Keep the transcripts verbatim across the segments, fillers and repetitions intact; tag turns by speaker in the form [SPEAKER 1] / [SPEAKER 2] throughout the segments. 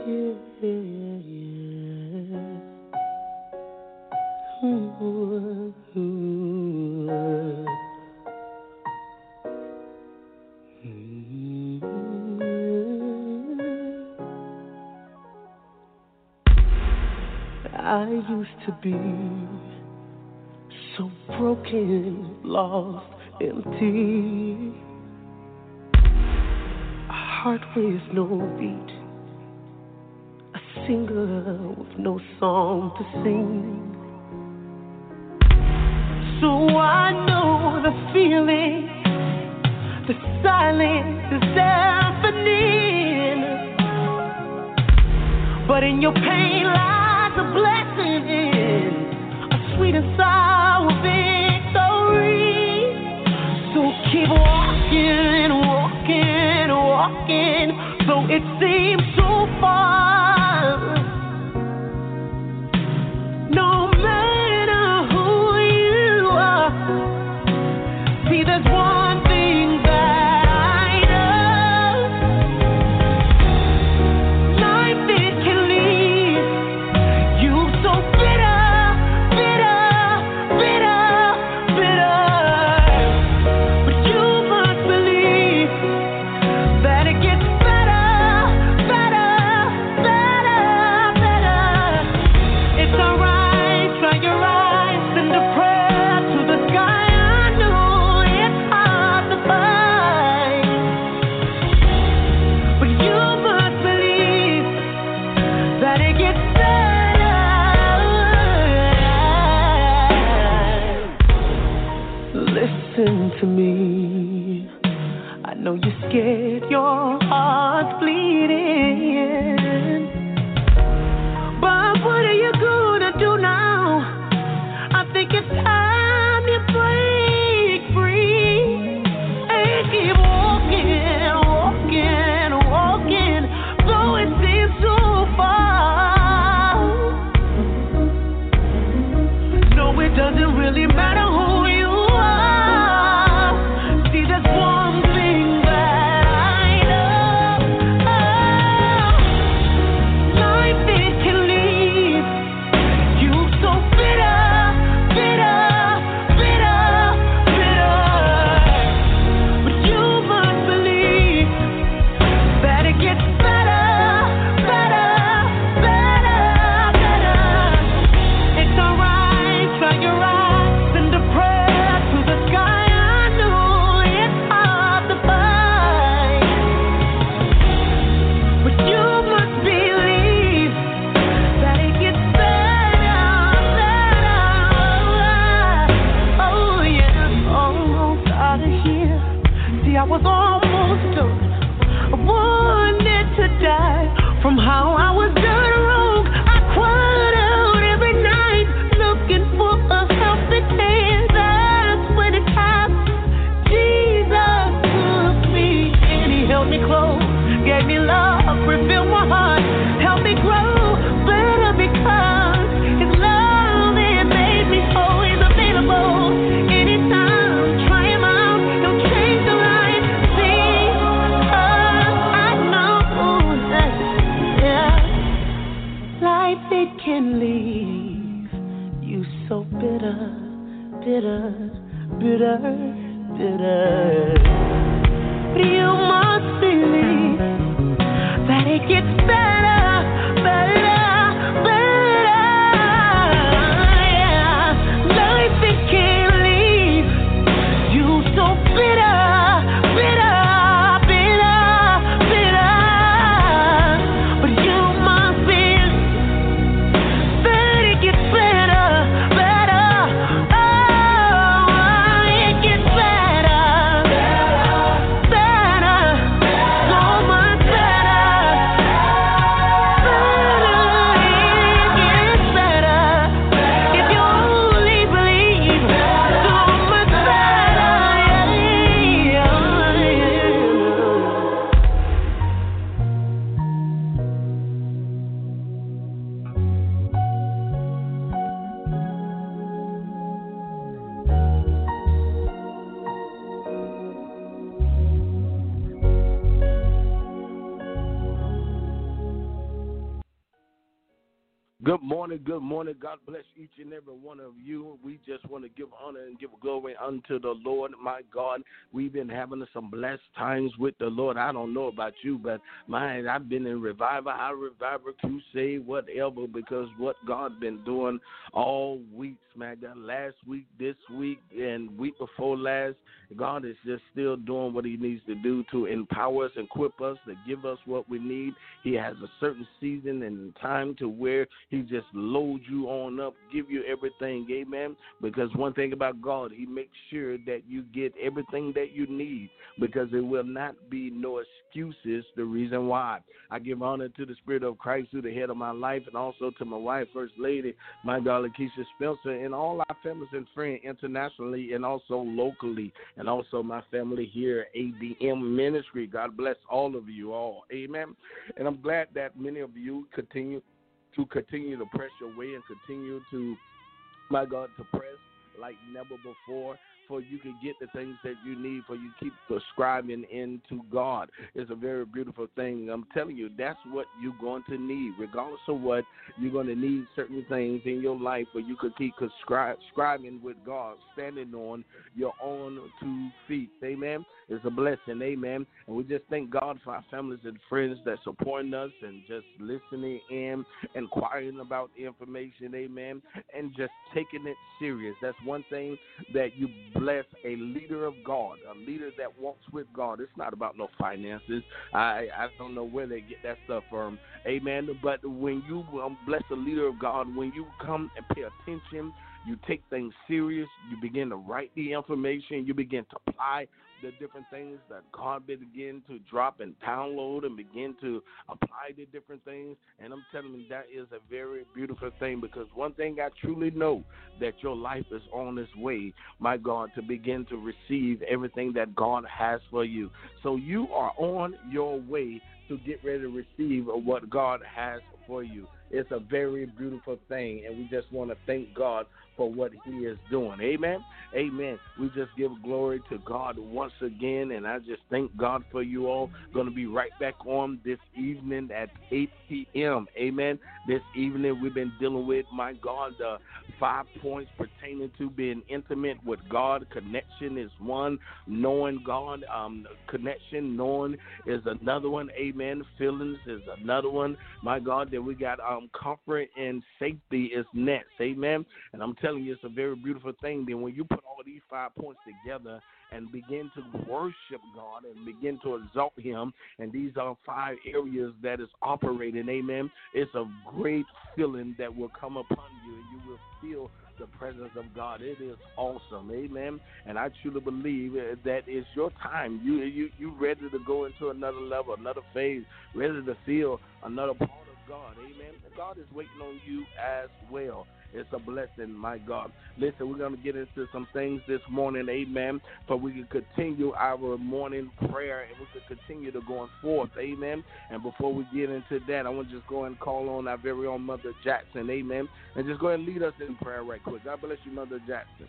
[SPEAKER 1] Yeah, yeah, yeah. Ooh, ooh, uh. Mm-hmm. I used to be so broken, lost, empty. A heart with no beat, a singer with no song to sing. So I know the feeling, the silence is deafening. But in your pain lies a blessing, a sweet and sour victory. So keep walking, walking, walking, though it seems so far. No matter who you are, see there's one thing that I know. Life it can leave you so bitter, bitter, bitter, bitter. But you must believe that it gets better, better, better, better. It's alright, try your eyes, send a prayer to the sky. I know it's hard to find, but you must believe that it gets better. Listen to me. I know you're scared, your heart's bleeding. But what are you gonna do now? I think it's time you break free and keep walking, walking, walking, though it seems so far. No, it doesn't really matter who you are. See, there's one thing that I know. Life it can leave you so bitter, bitter, bitter, bitter. But you must believe that it gets better, better, better, better. It's alright, try your eyes, send a prayer to the sky. I know it's hard to find, but you must believe that it gets better, better. Oh yeah, almost out of here. See, I was almost done. I wanted to die from how I was done wrong. I cried out every night looking for a helping hand. That's when it happened. Jesus took me and he held me close, gave me love, revealed my heart, helped me grow better because his love it made me whole. He's available anytime. Try him out, he'll change the life. See, I know that, yeah, life it can leave you so bitter, bitter, bitter, bitter. But you must believe that it gets better, better, better. Yeah. Life it can leave you so bitter, bitter, bitter, bitter. But you must believe that it gets better, better. Oh, it gets better, better, so much better, better. It gets better if you only believe. So much better, yeah,
[SPEAKER 2] Good morning, good morning. God bless each and every one of you. We just want to give honor and give glory unto the Lord. My God, we've been having some blessed times with the Lord. I don't know about you, but man, I've been in revival, our revival, crusade, whatever, because what God been doing all weeks, man. God, last week, this week, and week before last, God is just still doing what he needs to do to empower us, equip us, to give us what we need. He has a certain season and time to where he just loads you on up, give you everything, amen, because one thing about God, he makes sure that you get everything that you need, because there will not be no excuses the reason why. I give honor to the Spirit of Christ, who's the head of my life, and also to my wife, First Lady, my God, Lakeisha Spencer, and all our families and friends internationally and also locally, and also my family here, A D M Ministry. God bless all of you all, amen. And I'm glad that many of you continue to continue to press your way and continue to, my God, to press like never before, for you can get the things that you need, for you keep subscribing into God. It's a very beautiful thing. I'm telling you, that's what you're going to need. Regardless of what, you're going to need certain things in your life where you could keep subscribing with God, standing on your own two feet. Amen. It's a blessing. Amen. And we just thank God for our families and friends that supporting us and just listening in, inquiring about the information. Amen. And just taking it serious. That's one thing that you bless a leader of God, a leader that walks with God. It's not about no finances. I I don't know where they get that stuff from. Amen. But when you um, bless a leader of God, when you come and pay attention, you take things serious, you begin to write the information, you begin to apply the different things that God begin to drop and download and begin to apply the different things. And I'm telling you, that is a very beautiful thing, because one thing I truly know, that your life is on its way, my God, to begin to receive everything that God has for you. So you are on your way to get ready to receive what God has for you. It's a very beautiful thing, and we just want to thank God for what he is doing. Amen. Amen. We just give glory to God once again, and I just thank God for you all. Going to be right back on this evening at eight p.m. Amen. This evening we've been dealing with, my God, the five points pertaining to being intimate with God. Connection is one. Knowing God, um, connection, knowing is another one. Amen. Feelings is another one. My God, that we got um, comfort and safety is next. Amen. And I'm telling you, it's a very beautiful thing. Then when you put all these five points together and begin to worship God and begin to exalt him, and these are five areas that is operating, amen, it's a great feeling that will come upon you, and you will feel the presence of God. It is awesome, amen. And I truly believe that it's your time. You you you ready to go into another level, another phase, ready to feel another part of God, amen. And God is waiting on you as well. It's a blessing, my God. Listen, we're going to get into some things this morning, amen, but we can continue our morning prayer, and we can continue to going forth, amen. And before we get into that, I want to just go and call on our very own Mother Jackson, amen, and just go ahead and lead us in prayer right quick. God bless you, Mother Jackson.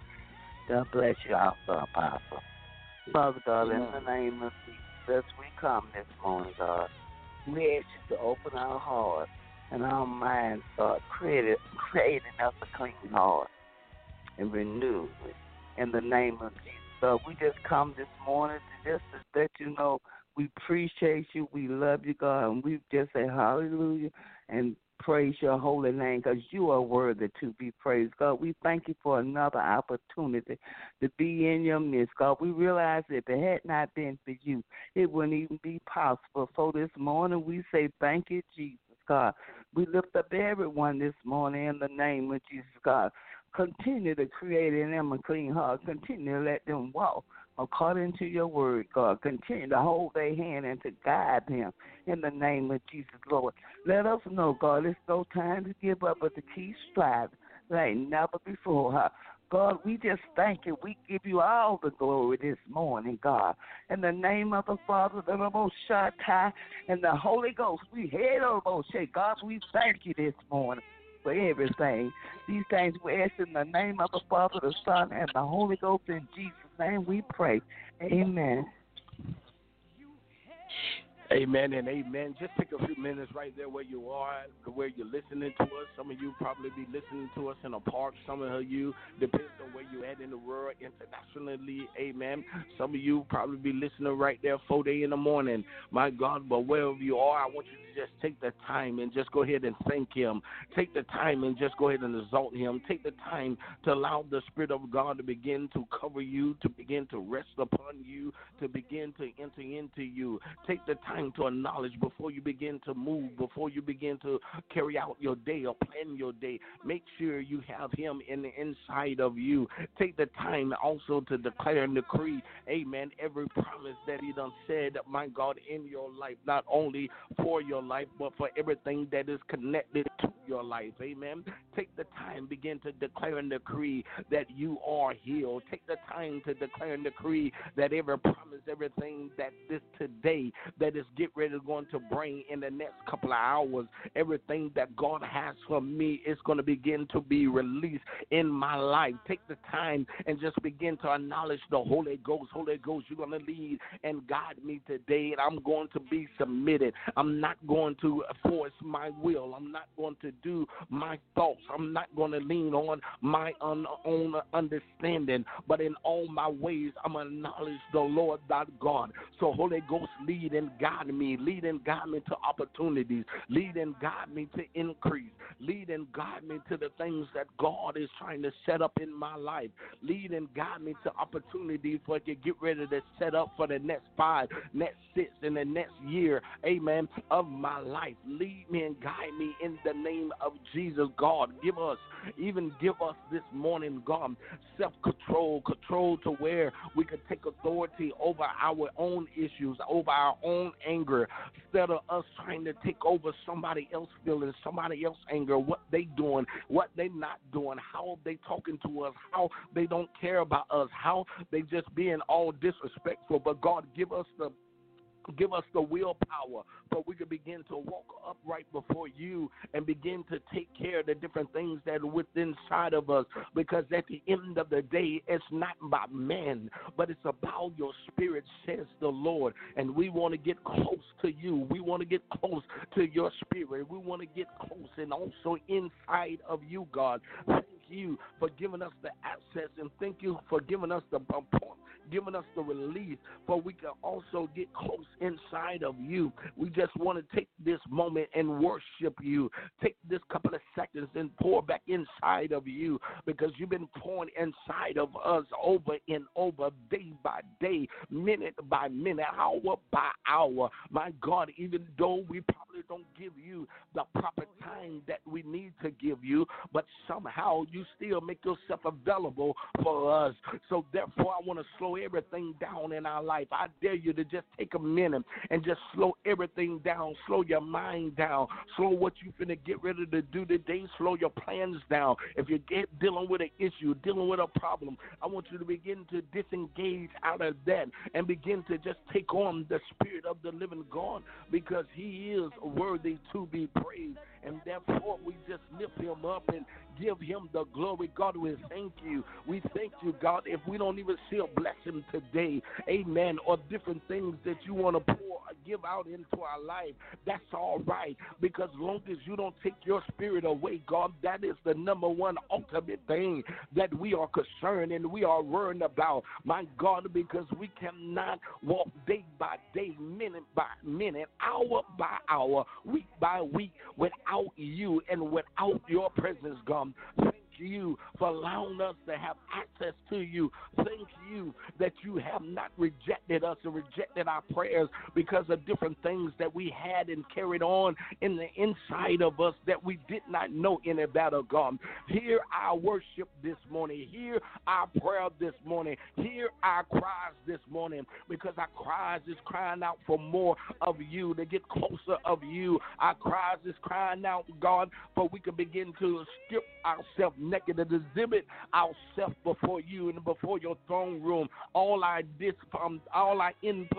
[SPEAKER 3] God bless you, also, Apostle. Father God, in the name of Jesus, we come this morning, God. We ask you to open our hearts and our minds, God, creating, creating us a clean heart and renew it. In the name of Jesus, God, we just come this morning to just to let you know we appreciate you, we love you, God, and we just say hallelujah and praise your holy name, because you are worthy to be praised. God, we thank you for another opportunity to be in your midst. God, we realize that if it had not been for you, it wouldn't even be possible. So this morning we say thank you, Jesus, God. We lift up everyone this morning in the name of Jesus, God. Continue to create in them a clean heart. Continue to let them walk according to your word, God. Continue to hold their hand and to guide them in the name of Jesus, Lord. Let us know, God, it's no time to give up, but to keep striving like never before. Huh? God, we just thank you. We give you all the glory this morning, God. In the name of the Father, the Most High, and the Holy Ghost, we head over, God, we thank you this morning for everything. These things we ask in the name of the Father, the Son, and the Holy Ghost. In Jesus' name we pray. Amen.
[SPEAKER 2] Amen and amen. Just take a few minutes right there where you are, where you're listening to us. Some of you probably be listening to us in a park. Some of you, depends on where you're at in the world, internationally. Amen. Some of you probably be listening right there four day in the morning. My God, but wherever you are, I want you to just take the time and just go ahead and thank him. Take the time and just go ahead and exalt him. Take the time to allow the Spirit of God to begin to cover you, to begin to rest upon you, to begin to enter into you. Take the time to acknowledge before you begin to move, before you begin to carry out your day or plan your day. Make sure you have him in the inside of you. Take the time also to declare and decree, amen, every promise that he done said, my God, in your life, not only for your life, but for everything that is connected to your life. Amen. Take the time, begin to declare and decree that you are healed. Take the time to declare and decree that every promise, everything that this today that is get ready to going to bring in the next couple of hours, everything that God has for me is going to begin to be released in my life. Take the time and just begin to acknowledge the Holy Ghost. Holy Ghost, you're going to lead and guide me today, and I'm going to be submitted. I'm not going to force my will. I'm not going to do my thoughts. I'm not going to lean on my un- own understanding, but in all my ways, I'm going to acknowledge the Lord thy God. So Holy Ghost, lead and guide me. Lead and guide me to opportunities. Lead and guide me to increase. Lead and guide me to the things that God is trying to set up in my life. Lead and guide me to opportunities for it to get ready to set up for the next five, next six, and the next year, amen, of my life. Lead me and guide me in the name of Jesus. God, give us, even give us this morning, God, self-control, control to where we can take authority over our own issues, over our own anger, instead of us trying to take over somebody else's feelings, somebody else's anger, what they doing, what they not doing, how they talking to us, how they don't care about us, how they just being all disrespectful. But God, give us the Give us the willpower so we can begin to walk upright before you and begin to take care of the different things that are within inside of us, because at the end of the day, it's not about man, but it's about your spirit, says the Lord. And we want to get close to you. We want to get close to your spirit. We want to get close and also inside of you, God. Thank you for giving us the access, and thank you for giving us the point, giving us the release, for we can also get close inside of you. We just want to take this moment and worship you. Take this couple of seconds and pour back inside of you, because you've been pouring inside of us over and over, day by day, minute by minute, hour by hour. My God, even though we probably don't give you the proper time that we need to give you, but somehow you still make yourself available for us. So therefore, I want to slow everything down in our life. I dare you to just take a minute and just slow everything down. Slow your mind down. Slow what you finna get ready to do today. Slow your plans down. If you're get, dealing with an issue, dealing with a problem, I want you to begin to disengage out of that and begin to just take on the Spirit of the living God, because he is worthy to be praised. And therefore, we just lift him up and give him the glory. God, we thank you. We thank you, God, if we don't even see a blessing today, amen, or different things that you want to pour, give out into our life, that's all right, because as long as you don't take your spirit away, God, that is the number one ultimate thing that we are concerned and we are worried about, my God, because we cannot walk day by day, minute by minute, hour by hour, week by week without you and without your presence, God. Thank you for allowing us to have access to you. Thank you that you have not rejected us and rejected our prayers because of different things that we had and carried on in the inside of us that we did not know any better, God. Hear our worship this morning. Hear our prayer this morning. Hear our cries this morning, because our cries is crying out for more of you, to get closer of you. Our cries is crying out, God, for we can begin to strip ourselves naked and exhibit ourselves before you and before your throne room. All our dis, um, all our imperfections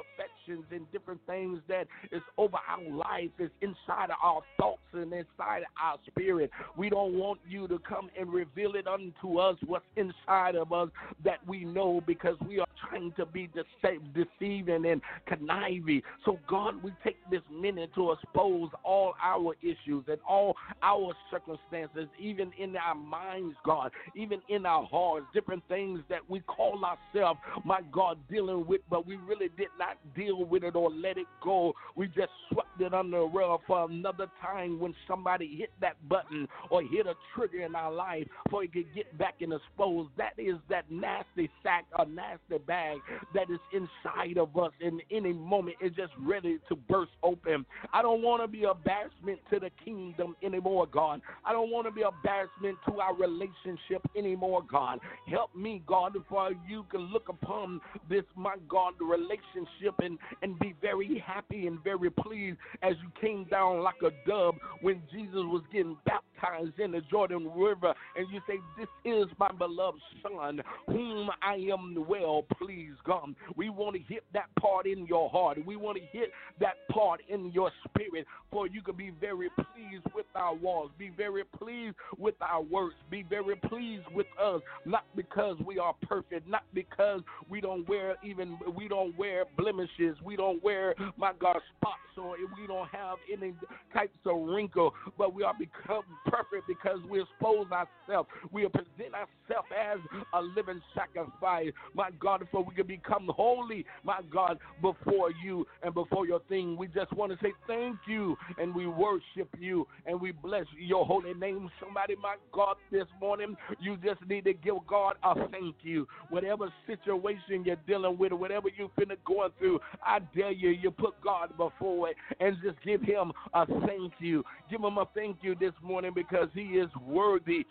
[SPEAKER 2] emotions and different things that is over our life, is inside of our thoughts and inside of our spirit. We don't want you to come and reveal it unto us what's inside of us that we know, because we are trying to be dece- deceiving and conniving. So, God, we take this minute to expose all our issues and all our circumstances, even in our minds, God, even in our hearts, different things that we call ourselves, my God, dealing with, but we really did not deal with it or let it go. We just swept it under the rug for another time when somebody hit that button or hit a trigger in our life for it could get back and exposed. That is that nasty sack or nasty bag that is inside of us, and any moment it's just ready to burst open. I don't want to be embarrassment to the kingdom anymore, God. I don't want to be embarrassment to our relationship anymore, God. Help me, God, for you can look upon this, my God, the relationship and, and be very happy and very pleased as you came down like a dove when Jesus was getting baptized in the Jordan River, and you say, this is my beloved Son, whom I am well pleased, God. We want to hit that part in your heart. We want to hit that part in your spirit, for you can be very pleased with our walls, be very pleased with our works, be very pleased with us, not because we are perfect, not because we don't wear even, we don't wear blemishes, we don't wear, my God, spots, or we don't have any types of wrinkle, but we are become perfect because we expose ourselves, we present ourselves as a living sacrifice, my God, for we can become holy, my God, before you and before your thing. We just want to say thank you, and we worship you, and we bless your holy name. Somebody, my God, this morning, you just need to give God a thank you. Whatever situation you're dealing with, whatever you're finna going through, I dare you, you put God before it and just give him a thank you. Give him a thank you this morning, because he is worthy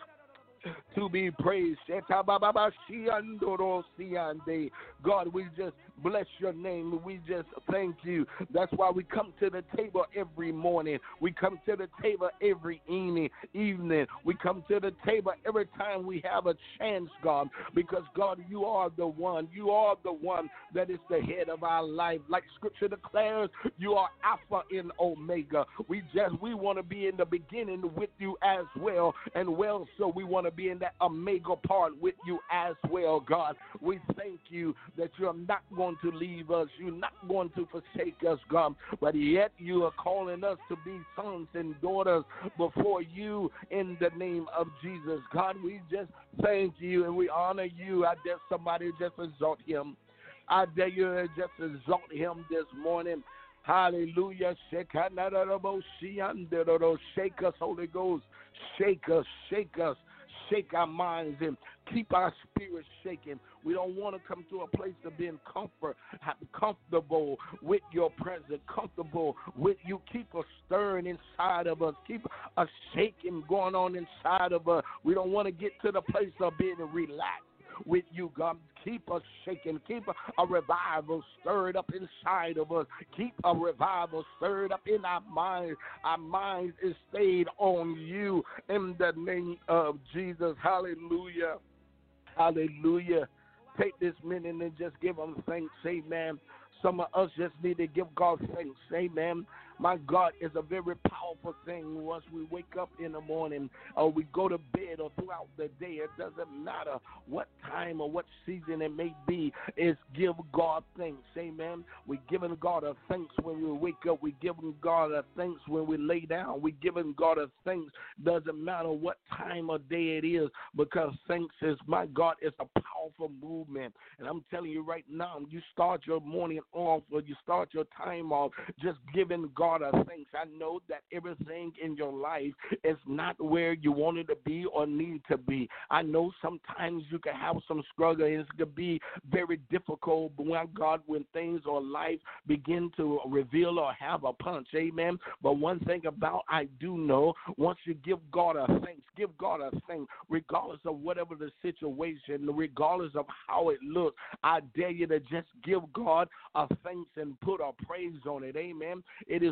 [SPEAKER 2] to be praised. God, we just bless your name. We just thank you. That's why we come to the table every morning. We come to the table every evening. evening. We come to the table every time we have a chance, God, because, God, you are the one. You are the one that is the head of our life. Like Scripture declares, you are Alpha and Omega. We just, we want to be in the beginning with you as well, and well, so we want to be in that Omega part with you as well, God. We thank you that you're not going to leave us. You're not going to forsake us, God, but yet you are calling us to be sons and daughters before you in the name of Jesus. God, we just thank you and we honor you. I dare somebody just exalt him. I dare you to just exalt him this morning. Hallelujah. Shake us, Holy Ghost. Shake us, shake us. Shake our minds and keep our spirits shaking. We don't want to come to a place of being comfort, comfortable with your presence, comfortable with you. Keep us stirring inside of us. Keep us shaking going on inside of us. We don't want to get to the place of being relaxed with you, God. Keep us shaking. Keep a, a revival stirred up inside of us. Keep a revival stirred up in our minds. Our minds is stayed on you in the name of Jesus. Hallelujah. Hallelujah. Take this minute and just give him thanks. Amen. Some of us just need to give God thanks. Amen. My God, is a very powerful thing once we wake up in the morning or we go to bed or throughout the day. It doesn't matter what time or what season it may be. It's give God thanks. Amen. We're giving God a thanks when we wake up. We're giving God a thanks when we lay down. We're giving God a thanks. Doesn't matter what time of day it is, because thanks is, my God, it's a powerful movement. And I'm telling you right now, you start your morning off or you start your time off just giving God God of thanks. I know that everything in your life is not where you wanted to be or need to be. I know sometimes you can have some struggle and it could be very difficult, but when God, when things or life begin to reveal or have a punch, amen. But one thing about I do know, once you give God a thanks, give God a thanks, regardless of whatever the situation, regardless of how it looks, I dare you to just give God a thanks and put a praise on it, amen. It is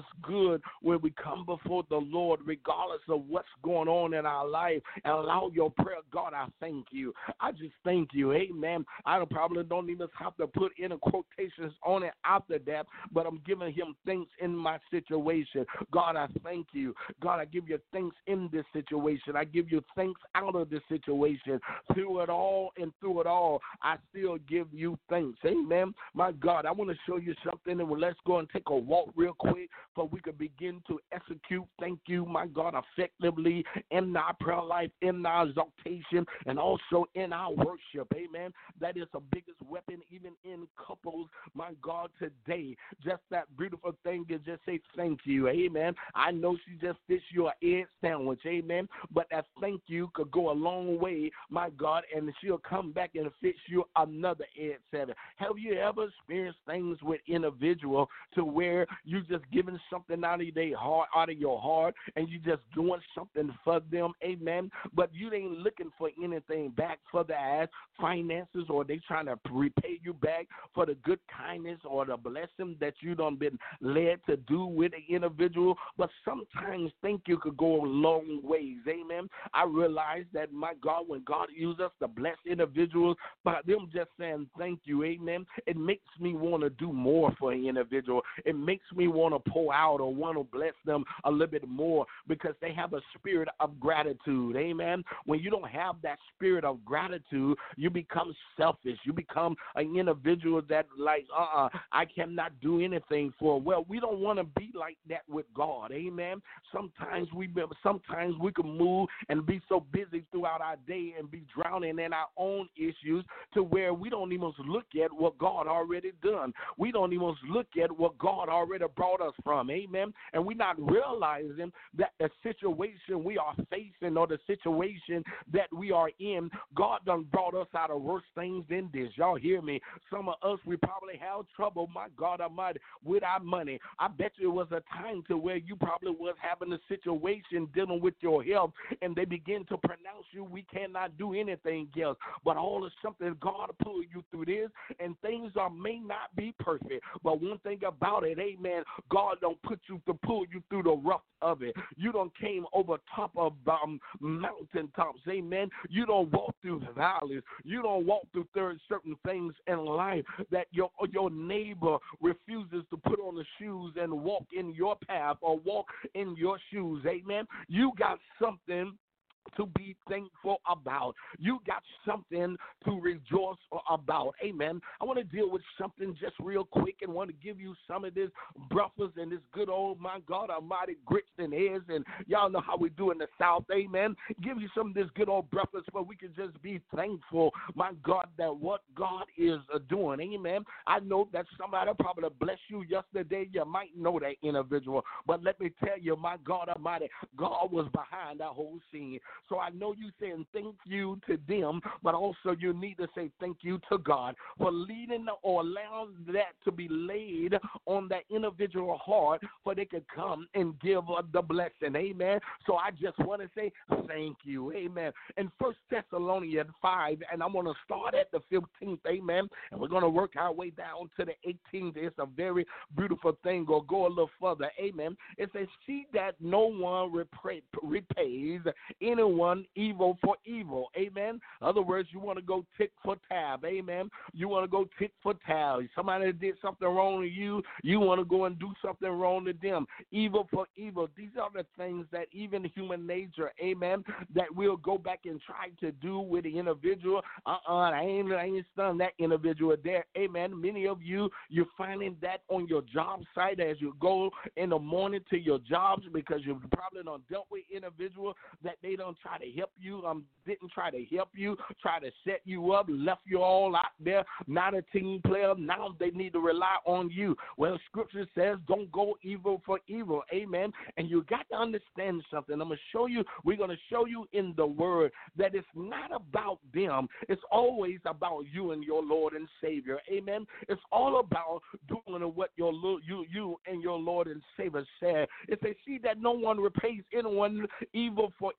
[SPEAKER 2] is good when we come before the Lord, regardless of what's going on in our life, and allow your prayer. God, I thank you. I just thank you. Amen. I don't, probably don't even have to put in a quotations on it after that, but I'm giving him thanks in my situation. God, I thank you. God, I give you thanks in this situation. I give you thanks out of this situation. Through it all and through it all, I still give you thanks. Amen. My God, I want to show you something, and let's go and take a walk real quick so we can begin to execute, thank you, my God, effectively in our prayer life, in our exaltation, and also in our worship. Amen. That is the biggest weapon even in couples, my God, today. Just that beautiful thing is just say thank you. Amen. I know she just dished you an egg sandwich. Amen. But that thank you could go a long way, my God, and she'll come back and fix you another egg sandwich. Have you ever experienced things with individual to where you just giving something out of their heart, out of your heart, and you just doing something for them? Amen. But you ain't looking for anything back for the ass, finances, or they trying to repay you back for the good kindness or the blessing that you done been led to do with an individual. But sometimes thank you could go a long ways. Amen. I realize that, my God, when God uses us to bless individuals, by them just saying thank you, amen, it makes me want to do more for an individual. It makes me want to pour out or want to bless them a little bit more because they have a spirit of gratitude. Amen. When you don't have that spirit of gratitude, you become selfish. You become an individual that like, uh-uh, I cannot do anything for. Well, we don't want to be like that with God. Amen. Sometimes we sometimes we can move and be so busy throughout our day and be drowning in our own issues to where we don't even look at what God already done. We don't even look at what God already brought us from. Amen. And we're not realizing that the situation we are facing or the situation that we are in, God done brought us out of worse things than this. Y'all hear me? Some of us, we probably have trouble, my God Almighty, with our money. I bet you it was a time to where you probably was having a situation dealing with your health, and they begin to pronounce you, we cannot do anything else. But all of something, God pull you through this, and things are may not be perfect. But one thing about it, amen, God don't put you to pull you through the rough of it. You don't came over top of um, mountaintops, amen. You don't walk through the valleys. You don't walk through certain things in life that your your neighbor refuses to put on the shoes and walk in your path or walk in your shoes, amen. You got something to be thankful about. You got something to rejoice about. Amen. I want to deal with something just real quick and want to give you some of this breakfast and this good old, my God Almighty, grits and eggs. And y'all know how we do in the South. Amen. Give you some of this good old breakfast where we can just be thankful, my God, that what God is doing. Amen. I know that somebody probably blessed you yesterday. You might know that individual. But let me tell you, my God Almighty, God was behind that whole scene. So I know you saying thank you to them, but also you need to say thank you to God for leading or allowing that to be laid on that individual heart for they could come and give the blessing. Amen. So I just want to say thank you. Amen. In First Thessalonians five, and I'm going to start at the fifteenth. Amen. And we're going to work our way down to the eighteenth. It's a very beautiful thing. Or go a little further. Amen. It says, see that no one repay, repays any Anyone evil for evil. Amen. In other words, you want to go tick for tab. Amen. You want to go tick for tab. Somebody did something wrong to you. You want to go and do something wrong to them. Evil for evil. These are the things that even human nature, amen, that we'll go back and try to do with the individual. Uh-uh, I ain't, I ain't stunned that individual there. Amen. Many of you, you're finding that on your job site as you go in the morning to your jobs because you've probably done dealt with individuals that they don't try to help you, um, didn't try to help you, try to set you up, left you all out there, not a team player. Now they need to rely on you. Well, Scripture says don't go evil for evil. Amen. And you got to understand something. I'm going to show you, we're going to show you in the Word that it's not about them. It's always about you and your Lord and Savior. Amen. It's all about doing what your you you and your Lord and Savior said. If they see that no one repays anyone evil for evil,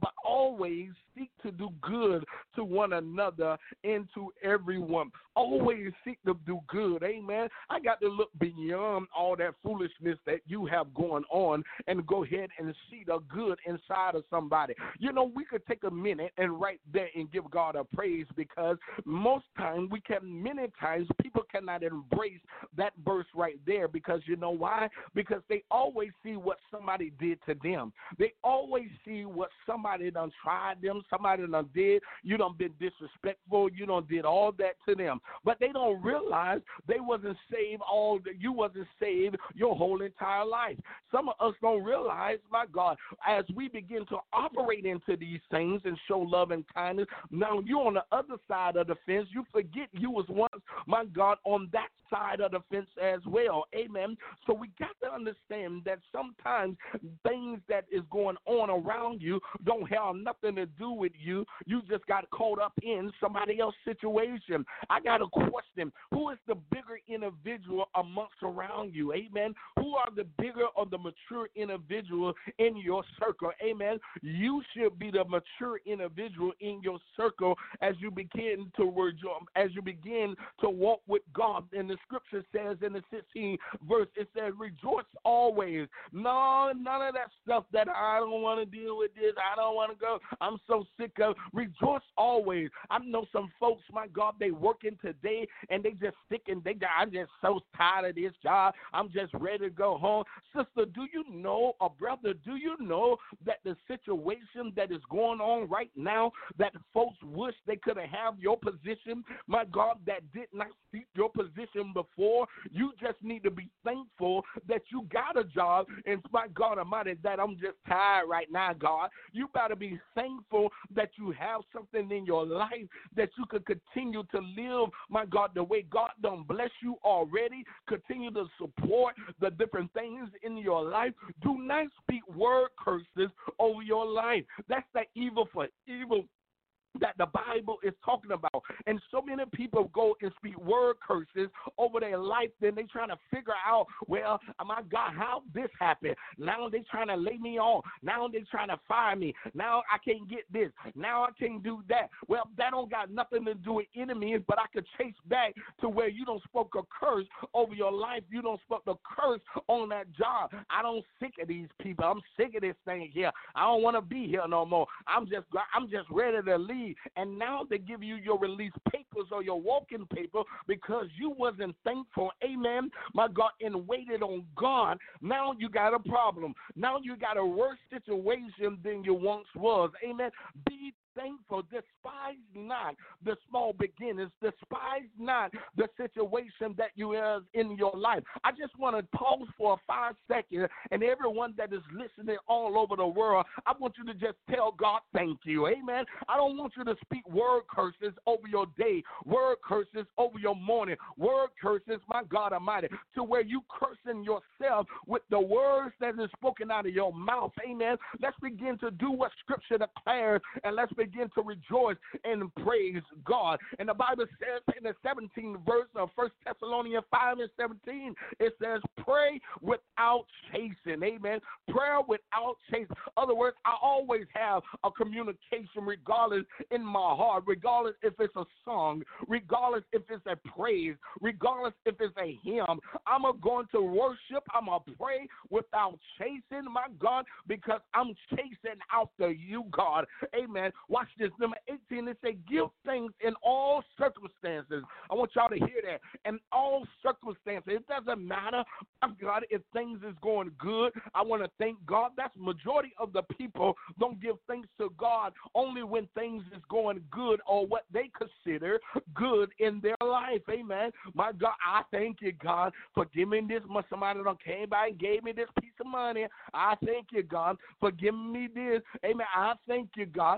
[SPEAKER 2] but always seek to do good to one another and to everyone. Always seek to do good. Amen. I got to look beyond all that foolishness that you have going on and go ahead and see the good inside of somebody. You know, we could take a minute and right there and give God a praise, because most times we can, many times people cannot embrace that verse right there, because you know why? Because they always see what somebody did to them. They always see what somebody done tried them, somebody done did. You done been disrespectful. You done did all that to them. But they don't realize they wasn't saved all, you wasn't saved your whole entire life. Some of us don't realize, my God, as we begin to operate into these things and show love and kindness, now you're on the other side of the fence. You forget you was once, my God, on that side of the fence as well. Amen. So we got to understand that sometimes things that is going on around you don't have nothing to do with you. You just got caught up in somebody else's situation. I got a question. Who is the bigger individual amongst around you? Amen. Who are the bigger or the mature individual in your circle? Amen. You should be the mature individual in your circle as you begin to as you begin to walk with God. And the scripture says in the sixteenth verse, it says, rejoice always. No, none of that stuff that I don't want to deal with this. I don't want to go. I'm so sick of. Rejoice always. I know some folks, my God, they working today and they just sticking. They, I'm just so tired of this job. I'm just ready to go home. Sister, do you know, or brother, do you know that the situation that is going on right now, that folks wish they could have had your position, my God, that did not seek your position before? You just need to be thankful that you got a job, and my God Almighty, that I'm just tired right now, God. You better be thankful that you have something in your life that you could continue to live, my God, the way God done bless you already. Continue to support the different things in your life. Do not speak word curses over your life. That's the evil for evil that the Bible is talking about. And so many people go and speak word curses over their life, then they trying to figure out, well, my God, how this happened? Now they trying to lay me off. Now they trying to fire me. Now I can't get this. Now I can't do that. Well, that don't got nothing to do with enemies, but I could chase back to where you don't spoke a curse over your life. You don't spoke the curse on that job. I don't sick of these people. I'm sick of this thing here. I don't want to be here no more. I'm just I'm just ready to leave. And now they give you your release papers or your walking paper because you wasn't thankful, amen, my God, and waited on God. Now you got a problem. Now you got a worse situation than you once was, amen. Be thankful. Despise not the small beginnings. Despise not the situation that you are in your life. I just want to pause for five seconds, and everyone that is listening all over the world, I want you to just tell God thank you. Amen. I don't want you to speak word curses over your day, word curses over your morning, word curses, my God Almighty, to where you cursing yourself with the words that is spoken out of your mouth. Amen. Let's begin to do what Scripture declares, and let's begin begin to rejoice and praise God. And the Bible says in the seventeenth verse of First Thessalonians five and seventeen, it says, pray without chasing. Amen. Prayer without chasing. In other words, I always have a communication regardless in my heart, regardless if it's a song, regardless if it's a praise, regardless if it's a hymn. I'm going to worship. I'm going to pray without chasing, my God, because I'm chasing after you, God. Amen. Watch this, number eighteen, it says, give thanks in all circumstances. I want y'all to hear that. In all circumstances. It doesn't matter, God, if things is going good. I want to thank God. That's majority of the people don't give thanks to God only when things is going good or what they consider good in their life. Amen. My God, I thank you, God, for giving this. Somebody done came by and gave me this piece of money. I thank you, God, for giving me this. Amen. I thank you, God, for making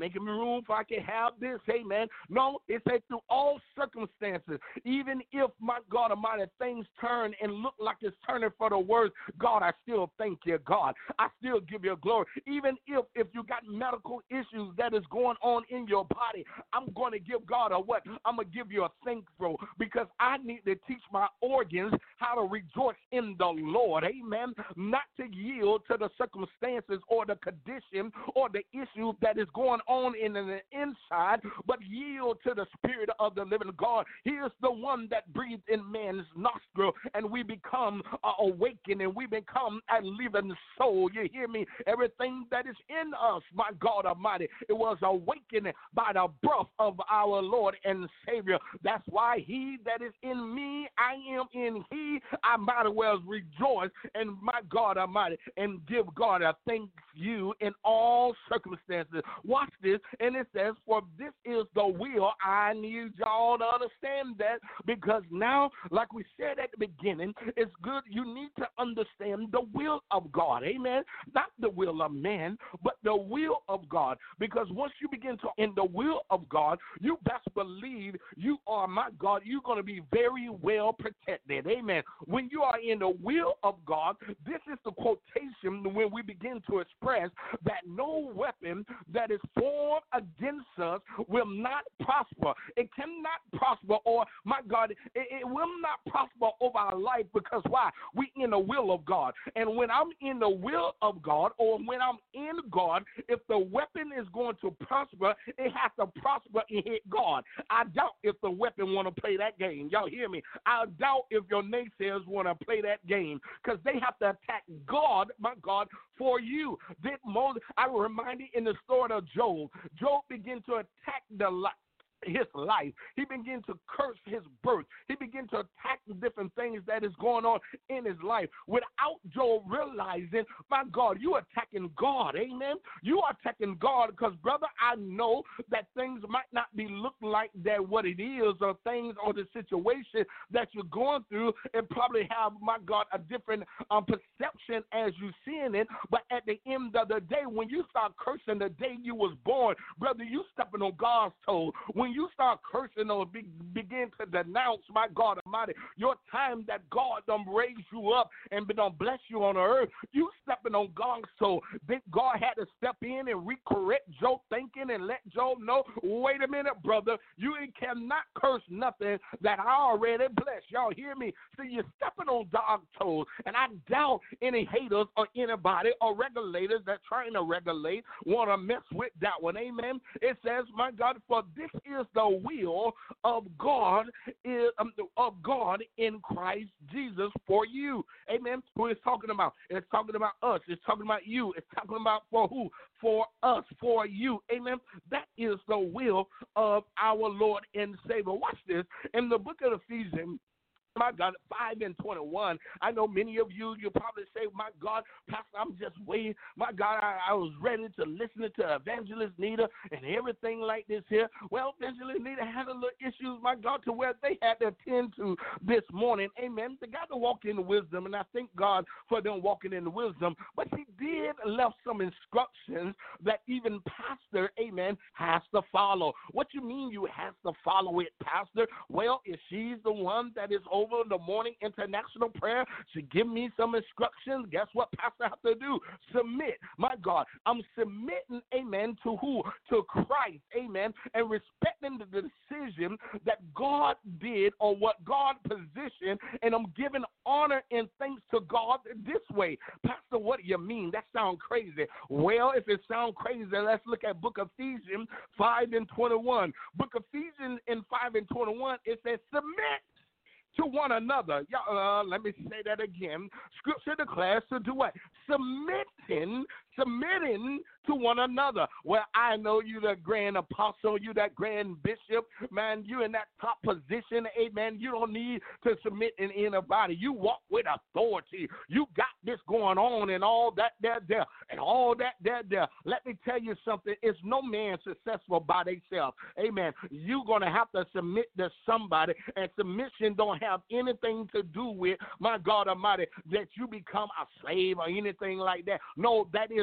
[SPEAKER 2] making me room for I can have this. Amen. No, it says through all circumstances, even if, my God Almighty, things turn and look like it's turning for the worse, God, I still thank you, God. I still give you glory. Even if, if you got medical issues that is going on in your body, I'm going to give God a what? I'm going to give you a thankful because I need to teach my organs how to rejoice in the Lord. Amen. Not to yield to the circumstances or the condition or the issue that is going on in the inside, but yield to the Spirit of the living God. He is the one that breathed in man's nostril, and we become uh, awakened, and we become a living soul. You hear me? Everything that is in us, my God Almighty, it was awakened by the breath of our Lord and Savior. That's why he that is in me, I am in he. I might as well rejoice, and my God Almighty, and give God a thank you in all circumstances. Watch this, and it says, for this is the will. I need y'all to understand that, because now, like we said at the beginning, it's good. You need to understand the will of God. Amen. Not the will of man, but the will of God. Because once you begin to in the will of God, you best believe you are, my God, you're going to be very well protected. Amen. When you are in the will of God, this is the quotation when we begin to express that no weapon that is formed against us will not prosper. It cannot prosper, or, my God, it, it will not prosper over our life, because why? We in the will of God. And when I'm in the will of God, or when I'm in God, if the weapon is going to prosper, it has to prosper and hit God. I doubt if the weapon want to play that game. Y'all hear me? I doubt if your naysayers want to play that game, because they have to attack God, my God, for you. Did Moses, I remind you in the story of Job, Job began to attack the light. His life. He began to curse his birth. He began to attack the different things that is going on in his life without Job realizing, my God, you are attacking God. Amen. You are attacking God because, brother, I know that things might not be looking like that what it is, or things or the situation that you're going through, and probably have, my God, a different um, perception as you seeing it. But at the end of the day, when you start cursing the day you was born, brother, you stepping on God's toes. When you start cursing or be, begin to denounce, my God Almighty, your time that God done raised you up and been done bless you on the earth, you stepping on God's toe. Then God had to step in and recorrect Job thinking and let Job know, wait a minute, brother, you cannot curse nothing that I already blessed. Y'all hear me? So you're stepping on dog toes, and I doubt any haters or anybody or regulators that trying to regulate want to mess with that one. Amen. It says, my God, for this is the will of God is um, of God in Christ Jesus for you. Amen. Who is talking about? It's talking about us. It's talking about you. It's talking about for who? For us, for you. Amen. That is the will of our Lord and Savior. Watch this. In the book of Ephesians, my God, five and twenty-one. I know many of you, you probably say, my God, Pastor, I'm just waiting. My God, I, I was ready to listen to Evangelist Nita and everything like this here. Well, Evangelist Nita had a little issues, my God, to where they had to attend to this morning. Amen. They got to walk in wisdom, and I thank God for them walking in wisdom. But she did left some instructions that even pastor, amen, has to follow. What you mean you has to follow it, pastor? Well, if she's the one that is over the morning international prayer, she give me some instructions. Guess what pastor have to do? Submit. My God, I'm submitting, amen, to who? To Christ, amen, and respecting the decision that God did or what God positioned, and I'm giving honor and thanks to God this way. Pastor, what do you mean? That sounds crazy. Well, if it sounds crazy, let's look at book of Ephesians five and twenty-one. Book of Ephesians in five and twenty-one, it says, submit to one another. Uh, let me say that again. Scripture declares to do what? Submitting, submitting to one another. Well, I know you the grand apostle, you that grand bishop, man, you in that top position, amen. You don't need to submit in anybody. You walk with authority. You got this going on and all that there, there, and all that there, there. Let me tell you something. It's no man successful by themselves. Amen. You're going to have to submit to somebody, and submission don't have anything to do with, my God Almighty, that you become a slave or anything like that. No, that is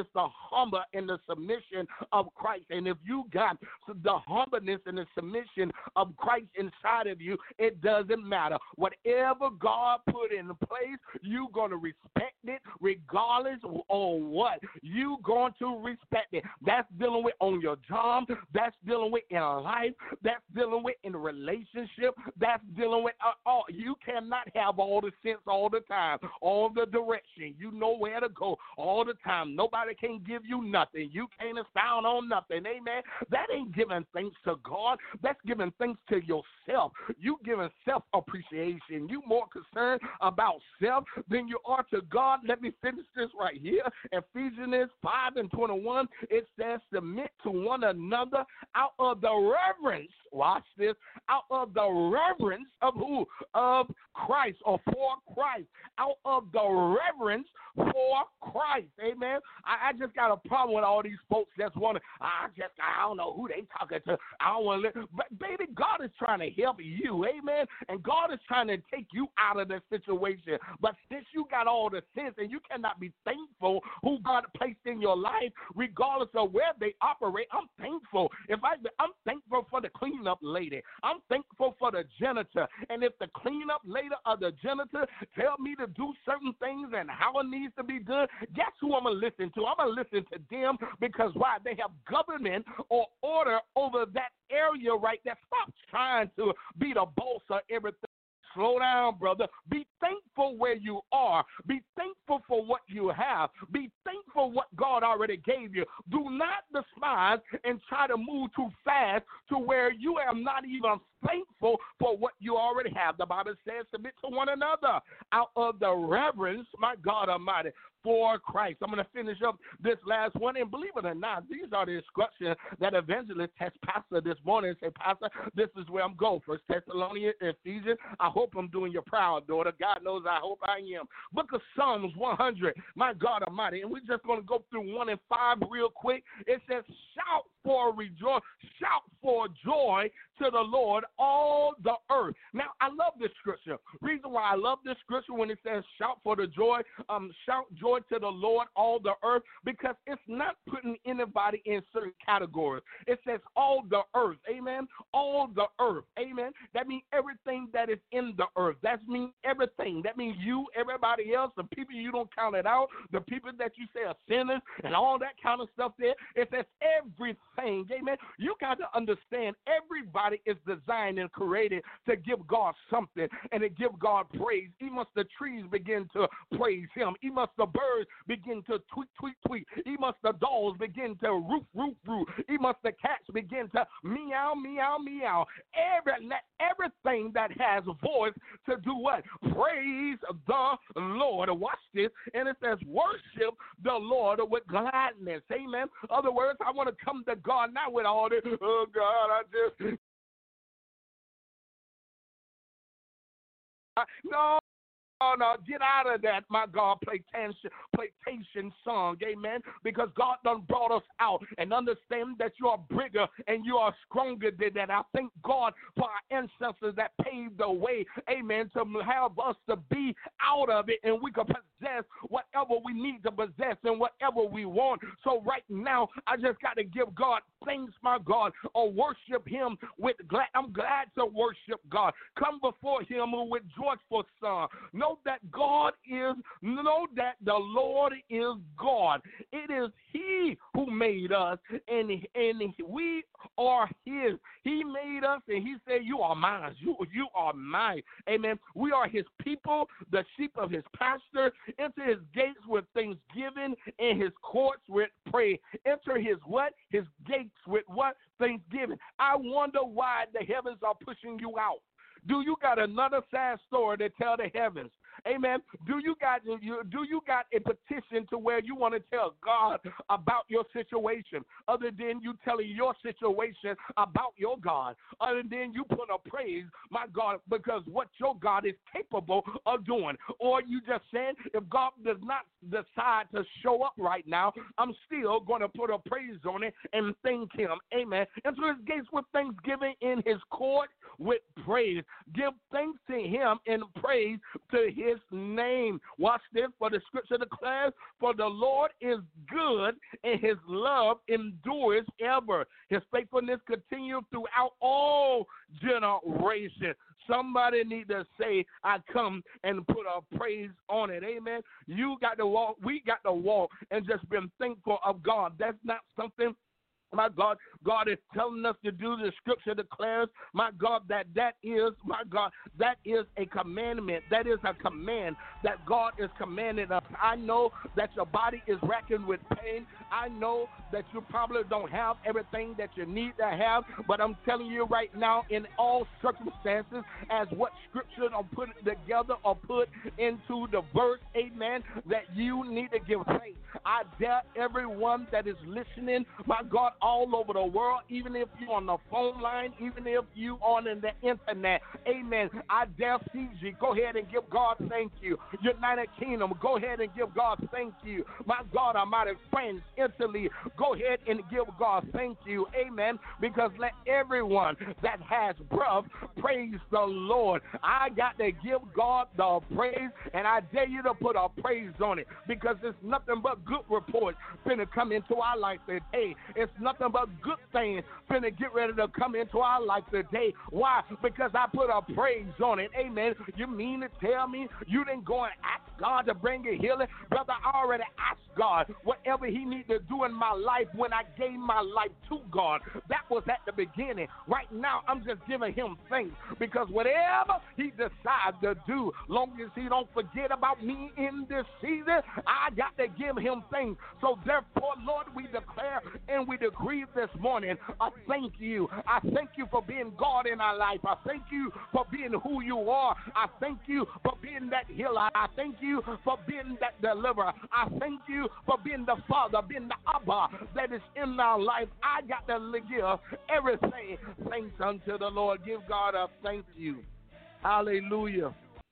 [SPEAKER 2] is the humble and the submission of Christ. And if you got the humbleness and the submission of Christ inside of you, it doesn't matter. Whatever God put in place, you're going to respect it regardless of what. You're going to respect it. That's dealing with on your job. That's dealing with in life. That's dealing with in a relationship. That's dealing with uh, all. You cannot have all the sense all the time, all the direction. You know where to go all the time. Nobody can give you nothing. You can't expound on nothing. Amen. That ain't giving thanks to God. That's giving thanks to yourself. You giving self-appreciation. You more concerned about self than you are to God. Let me finish this right here. Ephesians five and twenty-one, it says, submit to one another out of the reverence, watch this, out of the reverence of who? Of Christ, or for Christ, out of the reverence for Christ. Amen. I, I just got a problem with all these folks that's want to, I just, I don't know who they talking to. I don't want to, but baby, God is trying to help you. Amen. And God is trying to take you out of the situation. But since you got all the sense and you cannot be thankful who God placed in your life, regardless of where they operate, I'm thankful. If I, I'm thankful for the cleanup lady. I'm thankful for the janitor. And if the cleanup lady or the janitor tell me to do certain things and how it needs to be done, guess who I'm going to listen to? I'm going to listen to them because why? They have government or order over that area right there. Stop trying to be the boss of everything. Slow down, brother. Be thankful where you are. Be thankful for what you have. Be thankful what God already gave you. Do not despise and try to move too fast to where you are not even thankful for what you already have. The Bible says submit to one another out of the reverence, my God Almighty, for Christ. I'm going to finish up this last one, and believe it or not, these are the instructions that evangelist has Pastor this morning and say, Pastor, this is where I'm going. First Thessalonians, Ephesians. I hope I'm doing you proud, daughter. God knows I hope I am. Book of Psalms one hundred, my God Almighty, and we're just going to go through one and five real quick. It says, shout for rejoice, shout for joy to the Lord, all the earth. Now, I love this scripture. Reason why I love this scripture when it says shout for the joy, um, shout joy to the Lord, all the earth, because it's not putting anybody in certain categories. It says all the earth, amen, all the earth, amen. That means everything that is in the earth. That means everything. That means you, everybody else, the people you don't count it out, the people that you say are sinners, and all that kind of stuff there. It says everything, amen. You got to understand everybody is designed and created to give God something and to give God praise. Even must the trees begin to praise him. Even must the birds begin to tweet, tweet, tweet. Even must the dogs begin to roof, roof, roof. Even must the cats begin to meow, meow, meow. Every, let everything that has a voice to do what? Praise the Lord. Watch this. And it says worship the Lord with gladness. Amen. Other words, I want to come to God not with all this, oh God, I just... No, no, no, get out of that, my God, playtation, playtation song, amen, because God done brought us out and understand that you are bigger and you are stronger than that. I thank God for our ancestors that paved the way, amen, to have us to be out of it and we can possess whatever we need to possess and whatever we want. So right now, I just got to give God thanks, my God, or worship him with glad. I'm glad to worship God. Come before him with joyful song. Know that God is, know that the Lord is God. It is he who made us, and, and we are his. He made us, and he said, you are mine. You, you are mine. Amen. We are his people, the sheep of his pasture. Enter his gates with thanksgiving and his courts with praise. Enter his what? His gates with what? Thanksgiving. I wonder why the heavens are pushing you out. Do you got another sad story to tell the heavens? Amen. Do you got you do you got a petition to where you want to tell God about your situation, other than you telling your situation about your God, other than you put a praise, my God, because what your God is capable of doing? Or you just saying, if God does not decide to show up right now, I'm still going to put a praise on it and thank him. Amen. Enter his gates with thanksgiving, in his court with praise. Give thanks to him and praise to his name. Watch this, for the scripture declares, for the Lord is good and his love endures ever. His faithfulness continues throughout all generations. Somebody need to say, I come and put a praise on it. Amen. You got to walk. We got to walk and just been thankful of God. That's not something, my God, God is telling us to do. The scripture declares, my God, that that is, my God, that is a commandment. That is a command that God is commanding us. I know that your body is racking with pain. I know that you probably don't have everything that you need to have, but I'm telling you right now, in all circumstances, as what scripture are put together or put into the verse, amen, that you need to give thanks. I dare everyone that is listening, my God, all over the world, even if you're on the phone line, even if you on in the internet, amen, I dare Fiji, go ahead and give God thank you. United Kingdom, go ahead and give God thank you. My God Almighty, friends, Italy, go ahead and give God thank you, amen, because let everyone that has breath praise the Lord. I got to give God the praise, and I dare you to put a praise on it, because it's nothing but good reports finna come into our life today. It's nothing but good things finna get ready to come into our life today. Why? Because I put a praise on it. Amen. You mean to tell me you didn't go and ask God to bring you healing? Brother, I already asked God whatever he needed to do in my life when I gave my life to God. That was at the beginning. Right now, I'm just giving him thanks, because whatever he decides to do, long as he don't forget about me in this season, I got to give him thanks. So therefore, Lord, we declare and we decree this morning, I thank you. I thank you for being God in our life. I thank you for being who you are. I thank you for being that healer. I thank you for being that deliverer. I thank you for being the Father, being the Abba that is in our life. I got to give everything thanks unto the Lord. Give God a thank you. Hallelujah.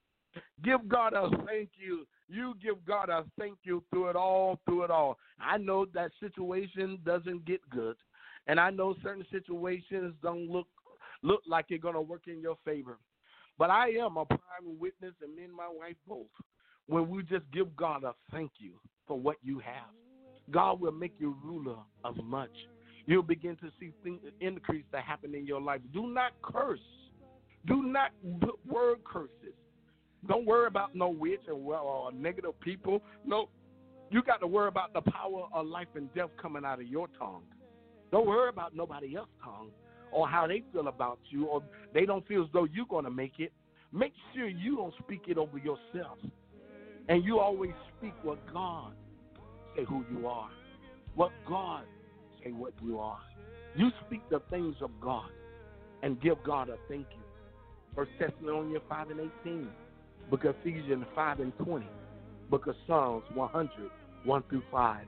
[SPEAKER 2] Give God a thank you. You give God a thank you through it all, through it all. I know that situation doesn't get good, and I know certain situations don't look look like they're going to work in your favor. But I am a prime witness, and me and my wife both, when we just give God a thank you for what you have. God will make you ruler of much. You'll begin to see things increase that happen in your life. Do not curse. Do not put word curses. Don't worry about no witch or, or negative people. No, you got to worry about the power of life and death coming out of your tongue. Don't worry about nobody else's tongue or how they feel about you, or they don't feel as though you're going to make it. Make sure you don't speak it over yourself. And you always speak what God say who you are. What God say what you are. You speak the things of God and give God a thank you. First Thessalonians five and eighteen. Book of Ephesians five and twenty. Book of Psalms one hundred, one through five.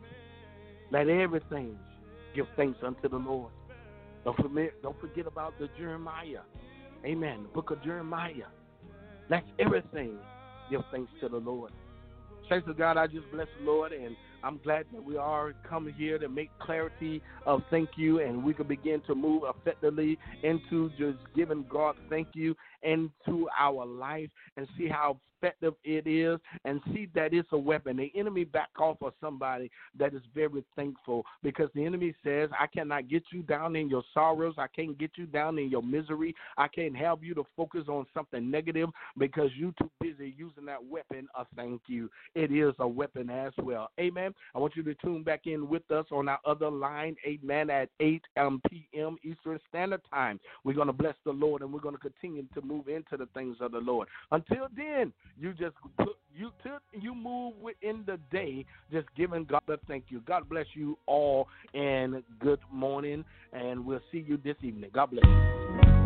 [SPEAKER 2] Let everything give thanks unto the Lord. Don't forget, don't forget about the Jeremiah. Amen. The book of Jeremiah. Let everything give thanks to the Lord. Thanks to God, I just bless the Lord, and I'm glad that we are coming here to make clarity of thank you, and we can begin to move effectively into just giving God thank you into our life and see how effective it is, and see that it's a weapon. The enemy back off of somebody that is very thankful, because the enemy says, I cannot get you down in your sorrows. I can't get you down in your misery. I can't help you to focus on something negative because you're too busy using that weapon of thank you. It is a weapon as well. Amen. I want you to tune back in with us on our other line, amen, at eight p.m. Eastern Standard Time. We're going to bless the Lord, and we're going to continue to move into the things of the Lord. Until then, you just put, you took, you move within the day, just giving God a thank you. God bless you all, and good morning, and we'll see you this evening. God bless you.